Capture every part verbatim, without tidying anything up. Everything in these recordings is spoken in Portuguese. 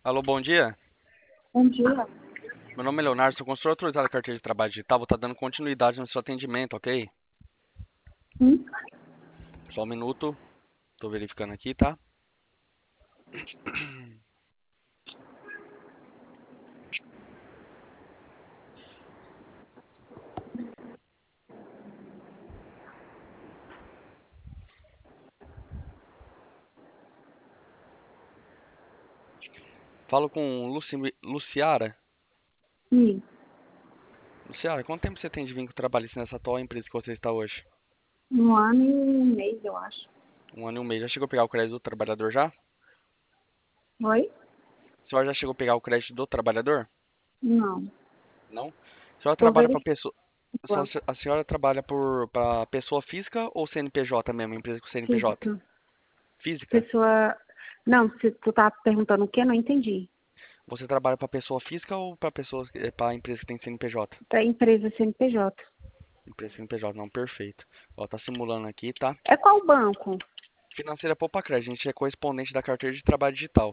Alô, bom dia. Bom dia. Meu nome é Leonardo, sou consultor autorizado da carteira de trabalho digital. Vou estar dando continuidade no seu atendimento, ok? Hum? Só um minuto, tô verificando aqui, tá? Falo com Luci... Luciara. Sim, Luciara, quanto tempo você tem de vínculo trabalhista nessa atual empresa que você está hoje? um ano e um mês, eu acho. Um ano e um mês. Já chegou a pegar o crédito do trabalhador já? Oi? A senhora já chegou a pegar o crédito do trabalhador? Não. Não? A senhora Tô trabalha para verificando. pessoa... A senhora a senhora trabalha por para pessoa física ou C N P J mesmo, empresa com C N P J? Física. Física? Pessoa. Não, se tu tá perguntando o quê, não entendi. Você trabalha para pessoa física ou para pessoas para empresa que tem C N P J? Da empresa C N P J. Empresa C N P J, não, perfeito. Ó, tá simulando aqui, tá? É qual banco? Financeira Poupa Crédito, a gente é correspondente da carteira de trabalho digital.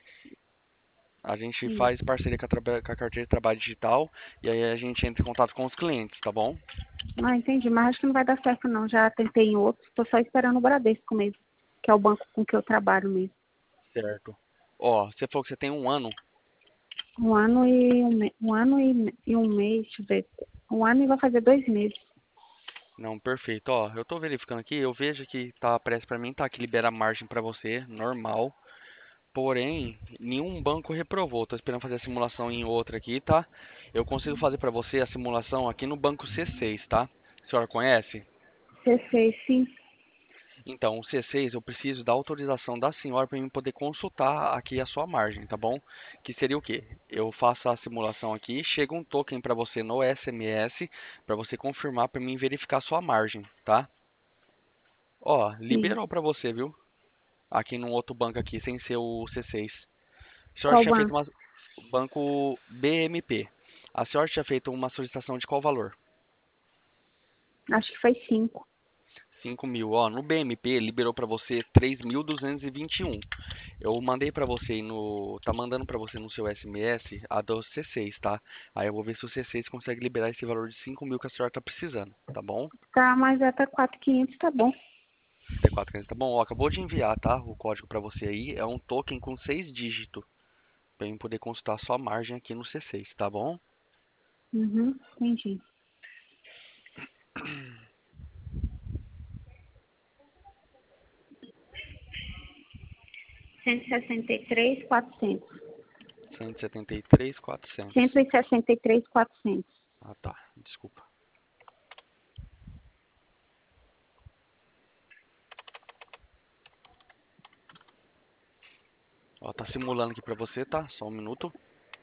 A gente Sim. faz parceria com a, traba- com a carteira de trabalho digital e aí a gente entra em contato com os clientes, tá bom? Ah, entendi, mas acho que não vai dar certo não. Já tentei em outros, tô só esperando o Bradesco mesmo, que é o banco com que eu trabalho mesmo. Certo. Ó, você falou que você tem um ano. Um ano e um, me... um ano e... me- e um mês, deixa eu ver. Um ano e vai fazer dois meses. Não, perfeito. Ó, eu tô verificando aqui, eu vejo que tá, aparece pra mim, tá, que libera margem pra você, normal. Porém, nenhum banco reprovou. Tô esperando fazer a simulação em outra aqui, tá? Eu consigo fazer pra você a simulação aqui no banco C seis, tá? A senhora conhece? C seis, sim. Então, o C seis eu preciso da autorização da senhora para mim poder consultar aqui a sua margem, tá bom? Que seria o quê? Eu faço a simulação aqui, chega um token para você no S M S para você confirmar para mim verificar a sua margem, tá? Ó, Sim. liberou para você, viu? Aqui num outro banco aqui sem ser o C seis. A senhora Qual tinha feito banco? uma banco B M P. A senhora tinha feito uma solicitação de qual valor? Acho que foi cinco. Cinco mil. Ó, no B M P liberou para você três mil duzentos e vinte e um. Eu mandei pra você aí no. Tá mandando pra você no seu S M S a do C seis, tá? Aí eu vou ver se o C seis consegue liberar esse valor de cinco mil que a senhora tá precisando, tá bom? Tá, mas até quatro mil e quinhentos tá bom. T quatro, tá bom? Ó, acabou de enviar, tá? O código pra você aí. É um token com seis dígitos. Pra eu poder consultar a sua margem aqui no C seis, tá bom? Uhum, entendi. cento e sessenta e três mil e quatrocentos. cento e setenta e três mil e quatrocentos. cento e sessenta e três mil e quatrocentos. Ah, tá. Desculpa. Ó, tá simulando aqui pra você, tá? Só um minuto.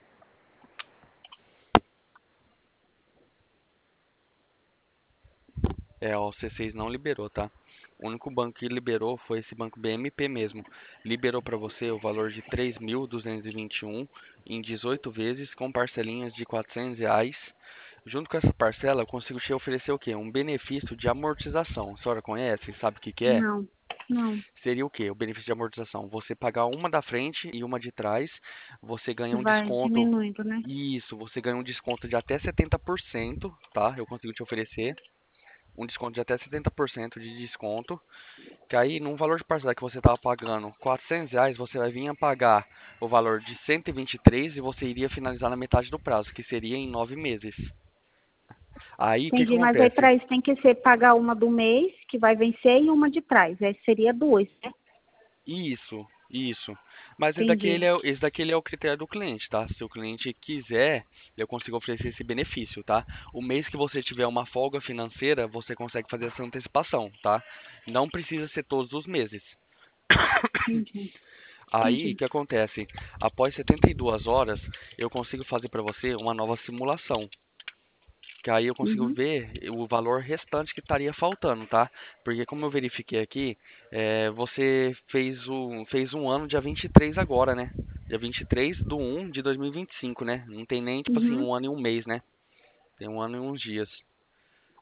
É, ó, o C seis não liberou, tá? O único banco que liberou foi esse banco B M P mesmo. Liberou para você o valor de três mil duzentos e vinte e um em dezoito vezes com parcelinhas de quatrocentos reais. Junto com essa parcela, eu consigo te oferecer o quê? Um benefício de amortização. A senhora conhece? Sabe o que que é? Não, não. Seria o quê? O benefício de amortização. Você pagar uma da frente e uma de trás, você ganha um Vai desconto. diminuindo, né? Isso, você ganha um desconto de até setenta por cento, tá? Eu consigo te oferecer um desconto de até setenta por cento de desconto. Que aí, num valor de parcela que você estava pagando quatrocentos reais, você vai vir a pagar o valor de cento e vinte e três e você iria finalizar na metade do prazo, que seria em nove meses. Aí, o que que Entendi, mas aí acontece? para isso tem que ser pagar uma do mês, que vai vencer, e uma de trás. Aí seria duas, né? Isso, isso. Mas esse daqui, ele Entendi. é, esse daqui ele é o critério do cliente, tá? Se o cliente quiser, eu consigo oferecer esse benefício, tá? O mês que você tiver uma folga financeira, você consegue fazer essa antecipação, tá? Não precisa ser todos os meses. Entendi. Aí, o Entendi. que acontece? Após setenta e duas horas, eu consigo fazer para você uma nova simulação. Que aí eu consigo Uhum. ver o valor restante que estaria faltando, tá? Porque como eu verifiquei aqui, é, você fez um, fez um ano dia vinte e três agora, né? Dia vinte e três do um de dois mil e vinte e cinco, né? Não tem nem, tipo assim, Uhum. um ano e um mês, né? Tem um ano e uns dias.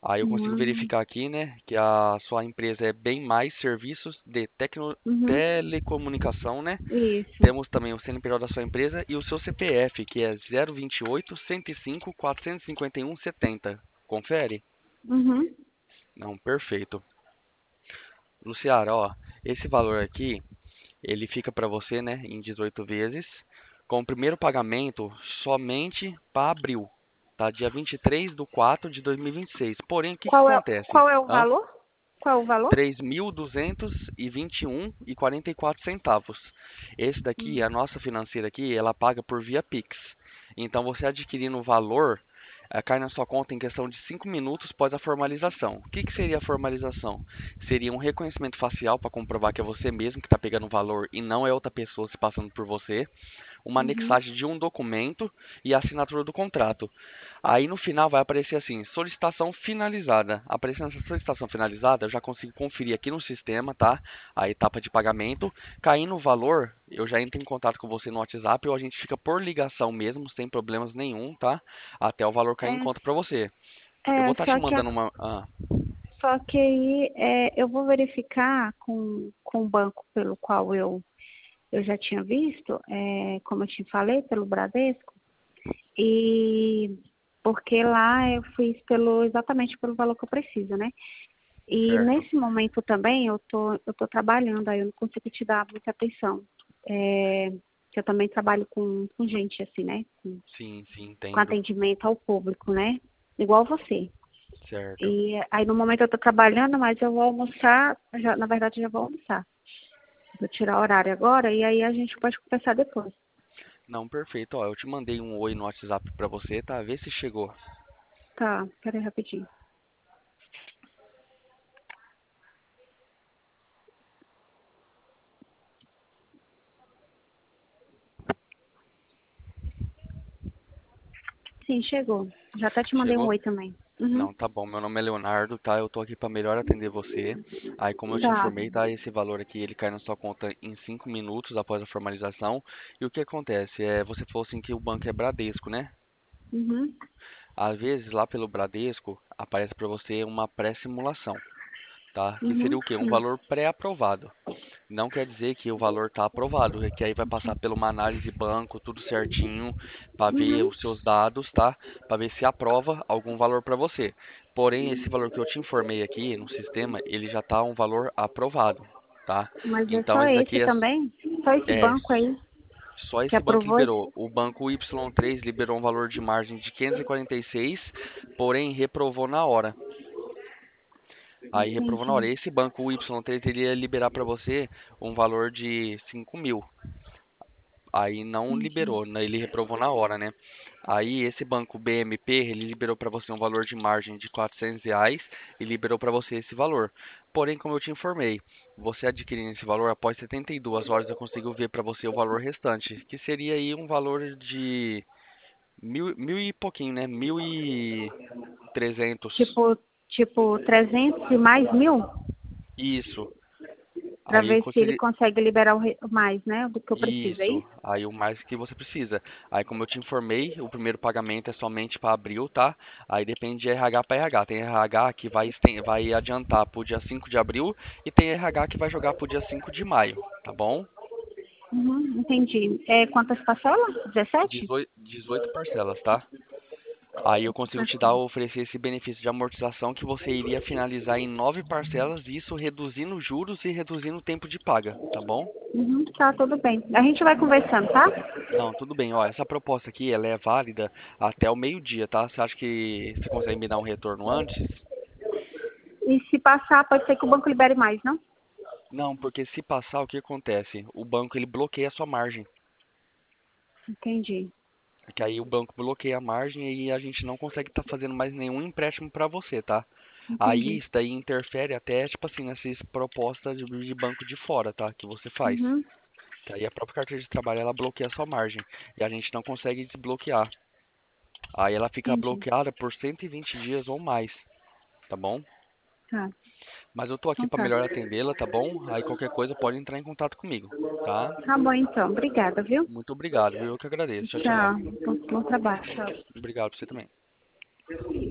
Aí eu consigo Hum, verificar aqui, né, que a sua empresa é Bem Mais Serviços de Tecno uhum, Telecomunicação, né? isso. Temos também o C N P J da sua empresa e o seu C P F, que é zero vinte e oito, cento e cinco, quatrocentos e cinquenta e um, setenta. Confere? Uhum. Não, perfeito. Luciara, ó, esse valor aqui, ele fica para você, né, em dezoito vezes, com o primeiro pagamento somente para abril, tá? Dia vinte e três de quatro de dois mil e vinte e seis. Porém, o que que Qual é, acontece? qual é o Hã? valor? Qual é o valor? três mil duzentos e vinte e um e quarenta e quatro centavos. Esse daqui, Hum. a nossa financeira aqui, ela paga por via Pix. Então, você adquirindo o valor, eh, cai na sua conta em questão de cinco minutos após a formalização. O que que seria a formalização? Seria um reconhecimento facial para comprovar que é você mesmo que está pegando o valor e não é outra pessoa se passando por você, uma Uhum. anexagem de um documento e a assinatura do contrato. Aí no final vai aparecer assim, solicitação finalizada. Aparecendo essa solicitação finalizada, eu já consigo conferir aqui no sistema, tá? A etapa de pagamento. Caindo o valor, eu já entro em contato com você no WhatsApp ou a gente fica por ligação mesmo, sem problemas nenhum, tá? Até o valor cair em É, conta para você. Eu vou é, estar te só que, a- mandando uma. Ah, só que aí é, eu vou verificar com, com o banco pelo qual eu, eu já tinha visto, é, como eu te falei, pelo Bradesco, e porque lá eu fiz pelo, exatamente pelo valor que eu preciso, né? E certo. nesse momento também eu tô, eu tô trabalhando, aí eu não consigo te dar muita atenção. É, que eu também trabalho com, com gente assim, né? Com, Sim, sim, com entendo. atendimento ao público, né? Igual você. Certo. E aí no momento eu tô trabalhando, mas eu vou almoçar, já, na verdade eu já vou almoçar. Vou tirar o horário agora e aí a gente pode conversar depois. Não, perfeito. Ó, eu te mandei um oi no WhatsApp pra você, tá? Vê se chegou. Tá, peraí rapidinho. Sim, chegou. Já até te mandei um Chegou? oi também. Uhum. Não, tá bom. Meu nome é Leonardo, tá? Eu tô aqui para melhor atender você. Aí, como eu te Tá. informei, tá? Esse valor aqui, ele cai na sua conta em cinco minutos após a formalização. E o que acontece? É, você falou assim que o banco é Bradesco, né? Uhum. Às vezes, lá pelo Bradesco, aparece para você uma pré-simulação, tá? Que seria Uhum. o quê? Um Sim. valor pré-aprovado. Não quer dizer que o valor está aprovado, é que aí vai passar por uma análise banco, tudo certinho, para ver Uhum. os seus dados, tá? Para ver se aprova algum valor para você. Porém, esse valor que eu te informei aqui no sistema, ele já está um valor aprovado, tá? Mas é Então, só esse esse daqui é, também? Só esse é banco aí só que esse banco aprovou liberou. esse? O banco Y três liberou um valor de margem de quinhentos e quarenta e seis, porém reprovou na hora. Aí reprovou na hora. Entendi. Esse banco Y três ele ia liberar para você um valor de cinco mil. Aí não Entendi. liberou, né? Ele reprovou na hora, né? Aí esse banco B M P, ele liberou para você um valor de margem de quatrocentos reais e liberou para você esse valor. Porém, como eu te informei, você adquirindo esse valor após setenta e duas horas eu consigo ver para você o valor restante, que seria aí um valor de mil, mil e pouquinho, né? Mil e trezentos. Tipo, tipo trezentos e mais mil? Isso. Para Aí ver se ele conseguiria. consegue liberar o re- mais, né? Do que eu preciso, é Isso, isso? aí o mais que você precisa. Aí, como eu te informei, o primeiro pagamento é somente para abril, tá? Aí depende de R H para R H. Tem R H que vai, esten- vai adiantar para o dia cinco de abril e tem R H que vai jogar para o dia cinco de maio, tá bom? Uhum, entendi. É, quantas parcelas? Dezessete? dezoito, dezoito parcelas, tá? Aí eu consigo te dar, Parcelas. oferecer esse benefício de amortização que você iria finalizar em nove parcelas, isso reduzindo juros e reduzindo o tempo de paga, tá bom? Uhum, tá, tudo bem. A gente vai conversando, tá? Não, tudo bem. Ó, essa proposta aqui, ela é válida até o meio-dia, tá? Você acha que você consegue me dar um retorno antes? E se passar, pode ser que o banco libere mais, não? Não, porque se passar, o que acontece? O banco ele bloqueia a sua margem. Entendi. Que aí o banco bloqueia a margem e a gente não consegue estar fazendo mais nenhum empréstimo para você, tá? Aí Entendi. isso daí interfere até, tipo assim, nessas propostas de de banco de fora, tá? Que você faz. Uhum, Que aí a própria carteira de trabalho ela bloqueia a sua margem. E a gente não consegue desbloquear. Aí ela fica entendi. bloqueada por cento e vinte dias ou mais, tá bom? Tá. Mas eu tô aqui Então para tá. melhor atendê-la, tá bom? Aí qualquer coisa pode entrar em contato comigo, tá? Tá bom então. Obrigada, viu? Muito obrigado, viu? Eu que agradeço. Tchau, tchau. Tchau. Bom, bom trabalho. Tchau. Obrigado pra você também.